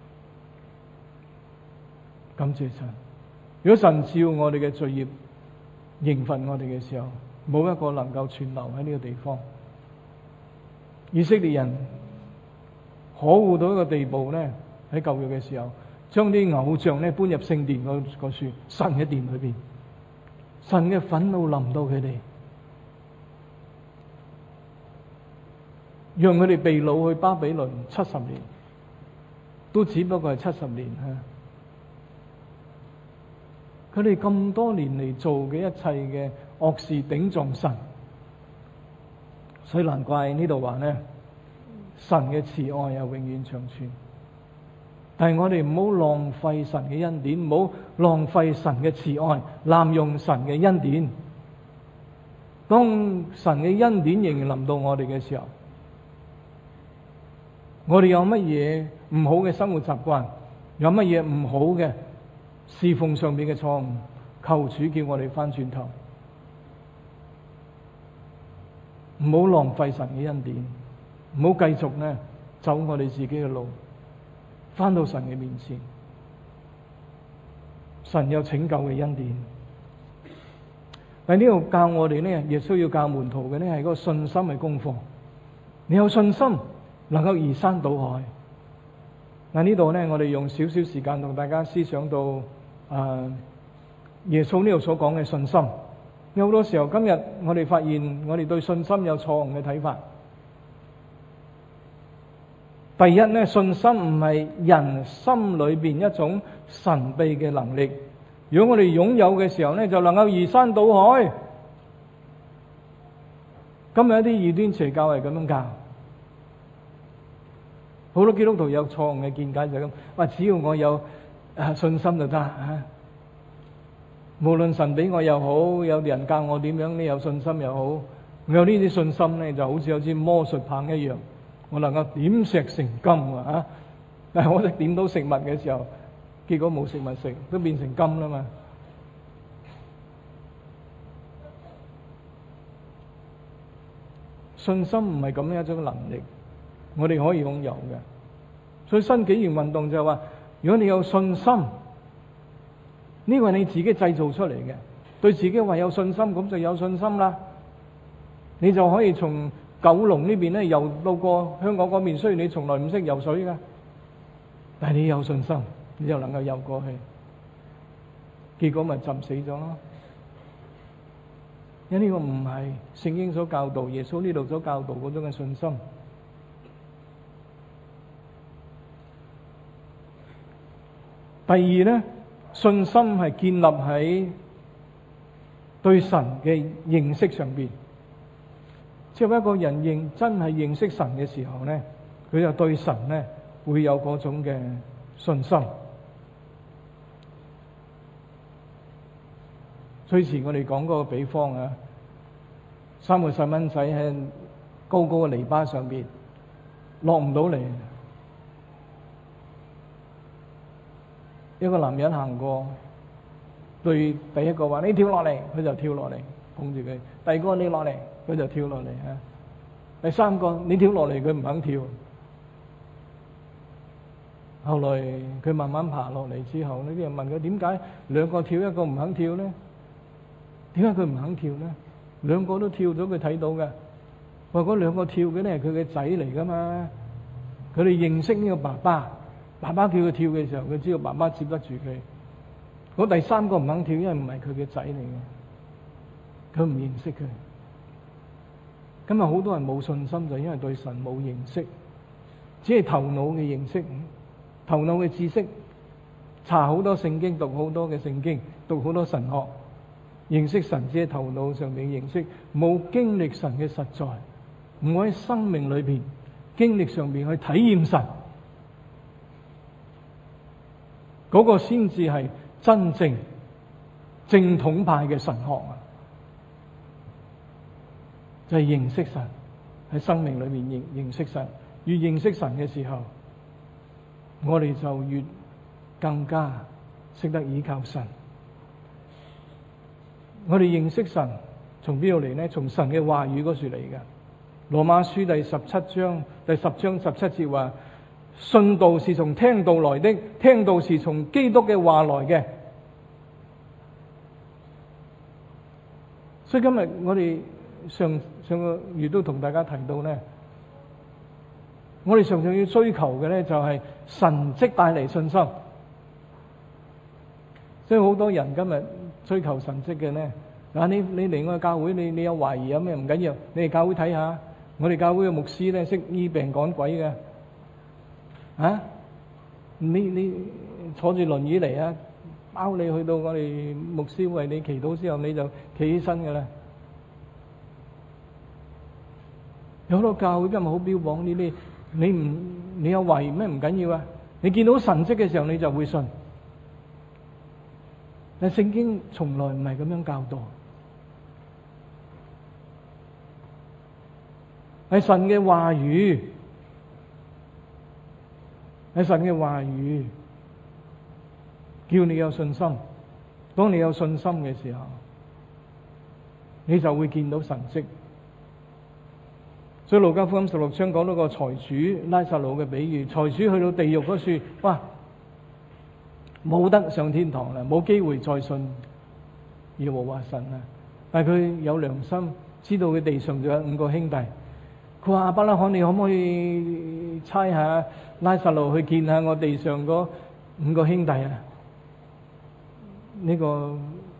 感謝神。如果神照我哋嘅罪孽刑罰我哋嘅時候，冇一個能夠存留喺呢個地方。以色列人可惡到一個地步呢，喺舊約嘅時候，將啲偶像呢搬入聖殿嗰個處神嘅殿裏邊，神嘅憤怒臨到佢哋，讓佢哋被擄去巴比倫七十年，都只不過係七十年啊！佢哋咁多年嚟做嘅一切嘅惡事頂撞神，所以難怪呢度話呢，神嘅慈愛又永遠長存。但係我哋唔好浪費神嘅恩典，唔好浪費神嘅慈愛，濫用神嘅恩典。當神嘅恩典仍然臨到我哋嘅時候，我哋有乜嘢唔好嘅生活習慣，有乜嘢唔好嘅侍奉上面嘅錯誤，求主叫我哋翻轉頭，唔好浪費神嘅恩典，唔好繼續呢走我哋自己嘅路，翻到神嘅面前。神有拯救嘅恩典。但呢度教我哋呢，亦需要教門徒嘅呢係嗰個信心嘅功課。你有信心能夠移山倒海。嗱，呢度呢，我哋用少少時間同大家思想到誒、呃、耶穌呢度所講嘅信心。有好多時候今日我哋發現我哋對信心有錯誤嘅睇法。第一呢，信心唔係人心裏邊一種神秘嘅能力。如果我哋擁有嘅時候呢，就能夠移山倒海。今日一啲異端邪教係咁樣教。好多基督徒有錯誤嘅見解就係咁，話只要我有啊信心就得啊，無論神俾我又好，有人教我點樣，你有信心又好，我有呢啲信心咧，就好似有支魔術棒一樣，我能夠點石成金啊！但係我哋點到食物嘅時候，結果冇食物食，都變成金啦嘛。信心唔係咁樣一種能力。我哋可以擁有嘅，所以新紀元運動就係話，如果你有信心，呢個係你自己製造出嚟嘅，對自己話有信心，咁就有信心啦。你就可以從九龍呢邊咧游到過香港嗰邊，雖然你從來唔識游水㗎，但係你有信心，你就能夠游過去。結果咪浸死咗咯。因為呢個唔係聖經所教導，耶穌呢度所教導嗰種嘅信心。第二呢，信心係建立喺對神嘅認識上邊。只要一個人認真係認識神嘅時候呢，佢就對神呢會有嗰種嘅信心。最前我哋講嗰個比方啊，三個細蚊仔喺高高嘅籬笆上邊落唔到嚟。一個男人行過，對第一個話：你跳落嚟，佢就跳落嚟，捧住佢。第二個你落嚟，佢就跳落嚟啊。第三個你跳落嚟，佢唔肯跳。後來佢慢慢爬落嚟之後，呢啲人問佢點解兩個跳，一個唔肯跳呢？點解佢唔肯跳呢？兩個都跳咗，佢睇到嘅。話嗰兩個跳嘅呢係佢嘅仔嚟噶嘛，佢哋認識呢個爸爸。爸爸叫佢跳嘅時候，佢知道爸爸接得住佢。嗰第三個唔肯跳，因為唔係佢嘅仔嚟嘅，佢唔認識佢。今日好多人冇信心，就因為對神冇認識，只係頭腦嘅認識，頭腦嘅知識，查好多聖經，讀好多嘅聖經，讀好多神學，認識神只係頭腦上面認識，冇經歷神嘅實在，唔可以喺生命裏邊經歷上面去體驗神。嗰個先至係真正正統派嘅神學啊，就係認識神，喺生命裏面認認識神。越認識神嘅時候，我哋就越更加識得依靠神。我哋認識神從邊度嚟呢？從神嘅話語嗰處嚟嘅。羅馬書第十七章第十章十七節話：信道是從聽道來的，聽道是從基督嘅話來嘅。所以今日我哋上上個月都同大家提到呢，我哋常常要追求嘅呢，就係神蹟帶嚟信心。所以好多人今日追求神蹟嘅呢，啊你你嚟我教會，你你有懷疑有咩唔緊要，你嚟教會睇下，我哋教會嘅牧師呢，識醫病趕鬼嘅，啊你你坐住輪椅嚟啊，包你去到我哋牧師為你祈禱之後，你就企起身㗎啦。有好多教會今日好標榜呢啲，你唔你有懷疑咩唔緊要啊？你見到神蹟嘅時候，你就會信。但聖經從來唔係咁樣教導，係神嘅話語，係神嘅話語，叫你有信心。當你有信心嘅時候，你就會見到神蹟。所以路加福音十六章講到個財主拉撒路嘅比喻，財主去到地獄嗰處，哇，冇得上天堂啦，冇機會再信耶和華神啦。但係佢有良心，知道佢地上仲有五個兄弟，佢話：亞伯拉罕，你可唔可以差下拉撒路去見下我地上嗰五個兄弟啊？呢、這個誒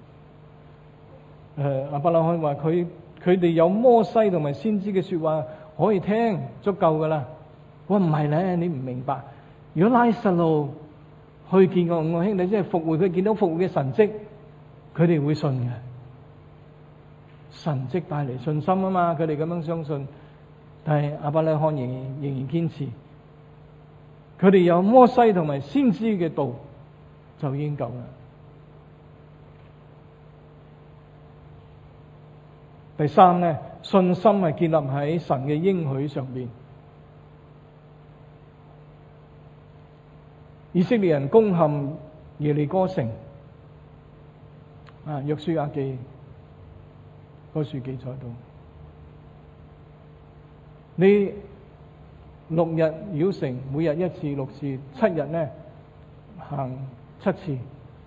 亞伯拉罕話佢。佢哋有摩西同埋先知嘅說話可以聽，足夠噶啦。我話唔係咧，你唔明白。如果拉撒路去見過五個兄弟，即係復活，佢見到復活嘅神蹟，佢哋會信嘅。神蹟帶嚟信心啊嘛，佢哋咁樣相信。但係亞伯拉罕仍然仍然堅持，佢哋有摩西同埋先知嘅道就已經夠啦。第三呢，信心係建立喺神嘅應許上邊。以色列人攻陷耶利哥城，啊，約書亞記嗰處記載到，你六日繞城，每日一次，六次，七日呢行七次，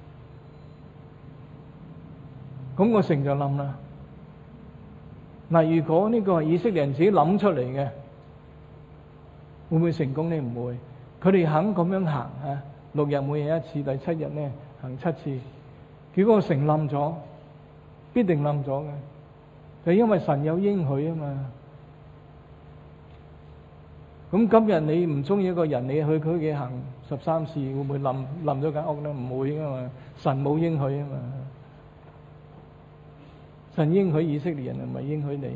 咁個城就冧啦。嗱，如果呢個係以色列人自己諗出嚟嘅，會唔會成功呢？唔會。佢哋肯咁樣行啊，六日每日一次，第七日呢行七次，結果個城冧咗，必定冧咗嘅，就因為神有應許啊嘛。咁今日你唔中意一個人，你去佢嘅行十三次，會唔會冧冧咗間屋呢？唔會噶嘛，神冇應許啊嘛。神應許以色列人，唔係應許你。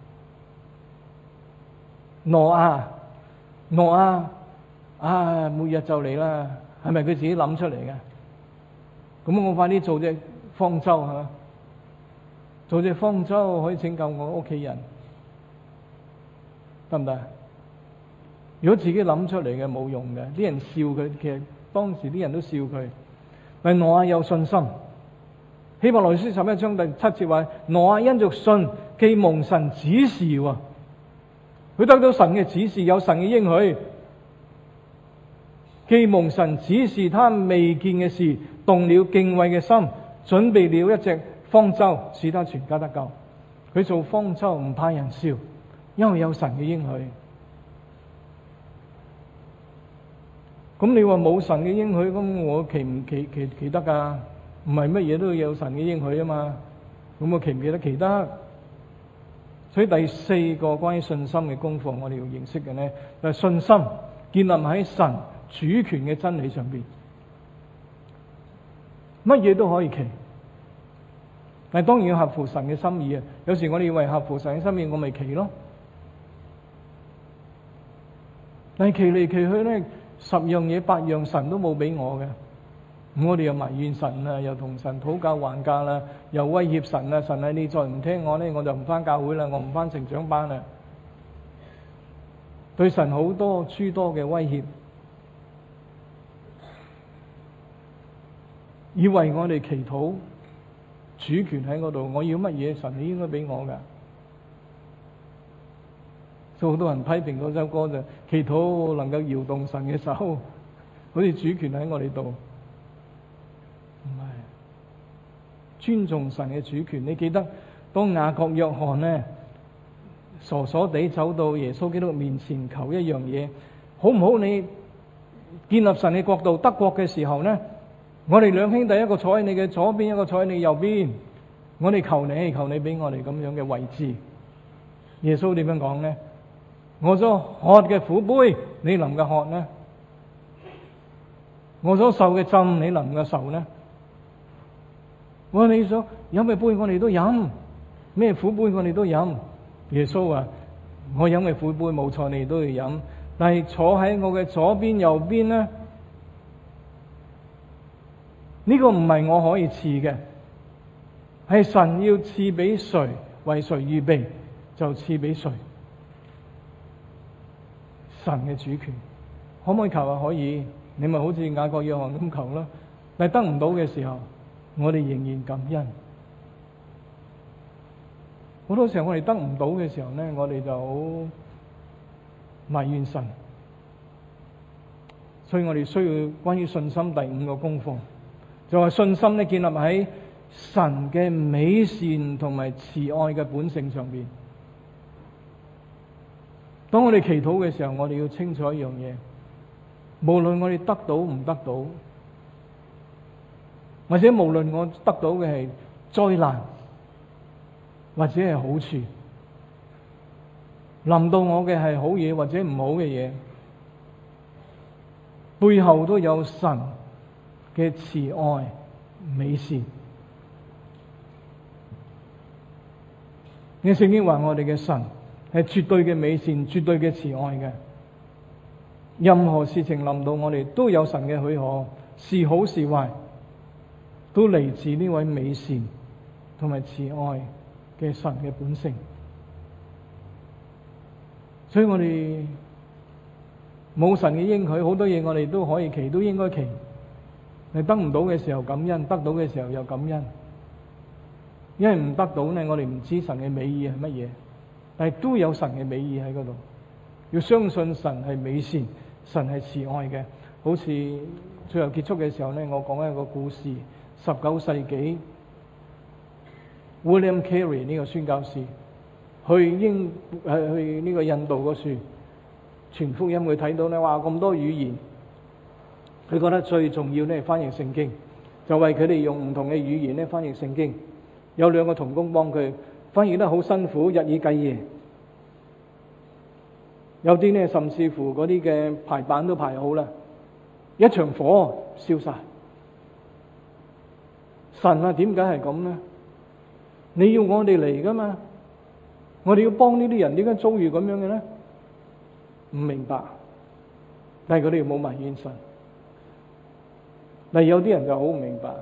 挪亞，挪亞，啊，末日就嚟啦，係咪佢自己諗出嚟嘅？咁我快啲做隻方舟吓，做隻方舟可以拯救我屋企人，得唔得？如果自己諗出嚟嘅冇用嘅，啲人笑佢，其實當時啲人都笑佢。但挪亞有信心。希伯來書十一章第七節話：挪亞因着信，既蒙神指示，佢得到神嘅指示，有神嘅應許，既蒙神指示他未見嘅事，動了敬畏嘅心，準備了一隻方舟，使他全家得救。佢做方舟唔怕人笑，因為有神嘅應許。咁你話冇神嘅應許，咁我奇唔奇奇奇得噶？唔係乜嘢都要有神嘅應許啊嘛，咁我記唔記得記得？所以第四個關於信心嘅功課，我哋要認識嘅呢，就係信心建立喺神主權嘅真理上邊，乜嘢都可以祈，但係當然要合乎神嘅心意啊！有時我哋以為合乎神嘅心意，我咪祈咯，但係祈嚟祈去呢，十樣嘢八樣神都冇俾我嘅。 我哋又埋怨神啊，又同神討價還價啦，又威脅神啊，神啊，你再唔聽我呢，我就唔返教會啦，我唔返成長班啦。對神好多諸多嘅威脅，以為我哋祈禱主權喺嗰度，我要乜嘢神你應該俾我噶。所以好多人批評嗰首歌就祈禱能夠搖動神嘅手，好似主權喺我哋度。唔係，尊重神嘅主權。你記得當雅各約翰呢傻傻地走到耶穌基督面前求一樣嘢，好唔好？你建立神嘅國度得國嘅時候呢，我哋兩兄弟一個坐喺你嘅左邊，一個坐喺你右邊，我哋求你，求你俾我哋咁樣嘅位置。耶穌點樣講呢？我所喝嘅苦杯，你能夠喝呢？我所受嘅浸，你能夠受呢？我話你所飲嘅杯，我哋都飲，咩苦杯我哋都飲。耶穌話：我飲嘅苦杯冇錯，你都要飲，但係坐喺我嘅左邊、右邊呢？呢個唔係我可以賜嘅，係神要賜俾誰，為誰預備就賜俾誰。神嘅主權可唔可以求啊？可以，你咪好似雅各約翰咁求咯。但係得唔到嘅時候，我哋仍然感恩。好多時候我哋得唔到嘅時候呢，我哋就好埋怨神。所以我哋需要關於信心第五個功課，就係信心呢建立喺神嘅美善同埋慈愛嘅本性上邊。當我哋祈禱嘅時候，我哋要清楚一樣嘢，無論我哋得到唔得到，或者無論我得到嘅係災難或者係好處，臨到我嘅係好嘢或者唔好嘅嘢，背後都有神嘅慈愛美善。你聖經話我哋嘅神係絕對嘅美善，絕對嘅慈愛嘅。任何事情臨到我哋，都有神嘅許可，是好是壞，都嚟自呢位美善同埋慈愛嘅神嘅本性。所以我哋冇神嘅應許，好多嘢我哋都可以祈，都應該祈。你得唔到嘅時候感恩，得到嘅時候又感恩。因為唔得到呢，我哋唔知神嘅美意係乜嘢，但係都有神嘅美意喺嗰度。要相信神係美善，神係慈愛嘅。好似最後結束嘅時候呢，我講一個故事。十九世紀 William Carey 呢個宣教士去英誒去呢個印度嗰處傳福音，佢睇到呢話咁多語言，佢覺得最重要呢係翻譯聖經，就為佢哋用唔同嘅語言呢翻譯聖經。有兩個同工幫佢翻譯得好辛苦，日以繼夜。有啲呢甚至乎嗰啲嘅排版都排好啦，一場火燒晒。神啊，點解係咁呢？你要我哋嚟噶嘛？我哋要幫呢啲人，點解遭遇咁樣嘅呢？唔明白，但係佢哋冇埋怨神。但係有啲人就好唔明白。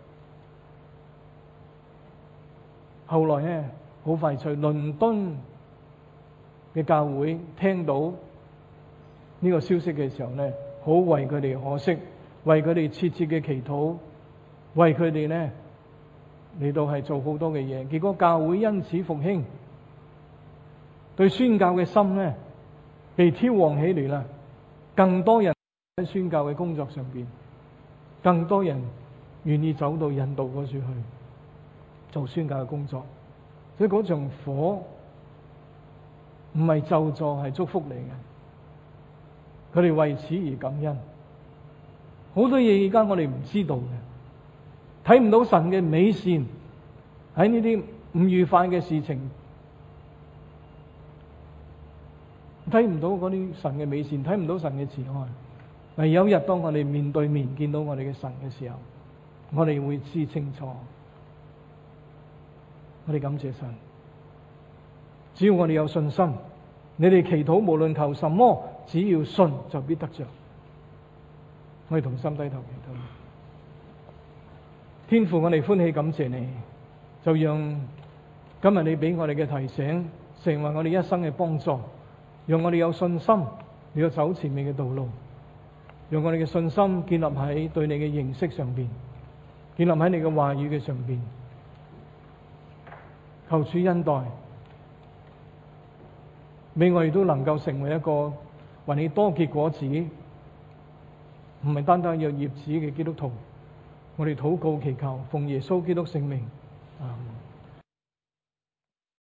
後來呢，好快脆，倫敦嘅教會聽到呢個消息嘅時候呢，好為佢哋可惜，為佢哋切切嘅祈禱，為佢哋呢嚟到係做好多嘅嘢。結果教會因此復興，對宣教嘅心呢被挑旺起嚟啦。更多人喺宣教嘅工作上邊，更多人願意走到印度嗰處去做宣教嘅工作。所以嗰場火唔係咒詛，係祝福嚟嘅。佢哋為此而感恩。好多嘢而家我哋唔知道嘅，睇唔到神嘅美善喺呢啲唔愉快嘅事情，睇唔到嗰啲神嘅美善，睇唔到神嘅慈愛。但有一日當我哋面對面見到我哋嘅神嘅時候，我哋會知清楚。我哋感謝神，只要我哋有信心，你哋祈禱無論求什麼，只要信就必得着。我哋同心低頭祈禱。 天父，我哋歡喜感謝你，就讓今日你俾我哋嘅提醒，成為我哋一生嘅幫助，讓我哋有信心，你要走前面嘅道路，讓我哋嘅信心建立喺對你嘅認識上邊，建立喺你嘅話語嘅上邊。求主恩待，俾我哋都能夠成為一個為你多結果子，唔係單單有葉子嘅基督徒。我哋禱告祈求，奉耶穌基督聖名，阿門。